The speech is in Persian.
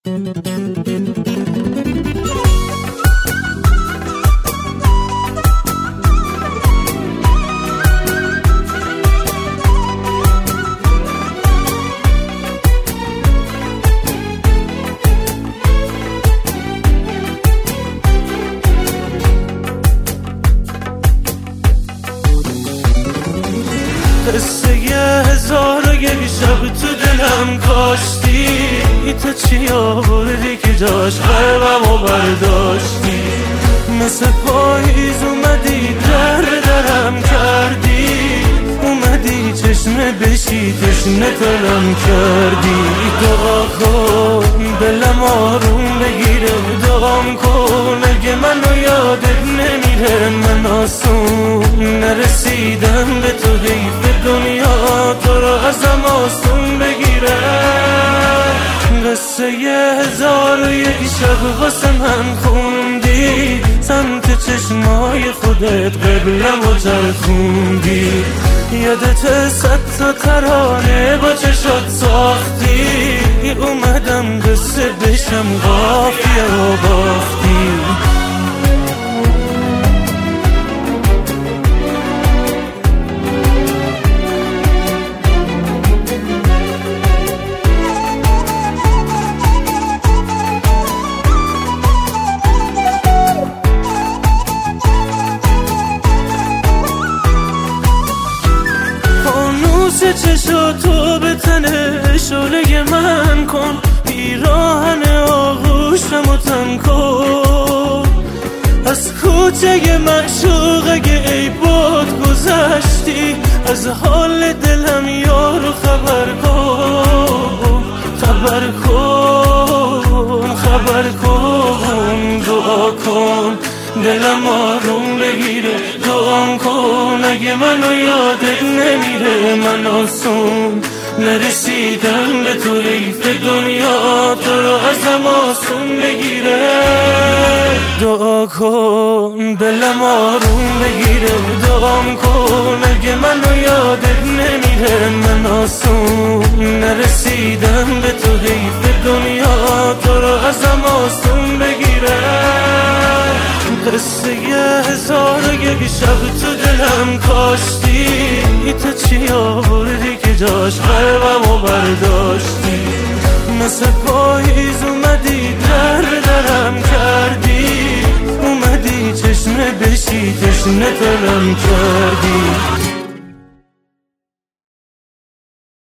قصه 1001 شب تو دلم کاشتی، تو چی آوردی که جاش قلبمو برداشتی؟ مثل پاییز اومدی درم کردی، اومدی چشمه بشی تشنه تلم کردی. دعا کن دلم آروم بگیره، دعام کن اگه منو یادت نمیره. من آسون نرسیدم به تو، حیف دنیا تو رو ازم آسون بگیره. قصه 1001 شب واسه من خوندی، سمت چشمای خودت قبلم و چرخوندی. یادت 100 تا ترانه با چشات ساختی، اومدم قصه بشم قافیه و باختی. چشاتو به تنه شعله من کن، پیراهن آغوشمو تن کن. از کوچه معشوق اگه ای باد گذشتی، از حال دلم یارو خبر کن. خبر کن خبر کن، دعا کن دلم آروم بگیره. دعام کن اگه منو یادت نمیره. من آسون نرسیدم به تو، حیف دنیا تو رو ازم آسون بگیره. دعا کن دلم آروم بگیره، دعام کن اگه منو یادت نمیره. من آسون نرسیدم به تو، حیف دنیا تو رو ازم آسون بگیره. قصه 1001 شب تو دلم کاشتی، تو چی آوردی که جاش قلبمو برداشتی؟ مثل پاییز اومدی درم کردی، اومدی چشمه بشی تشنه تلم کردی.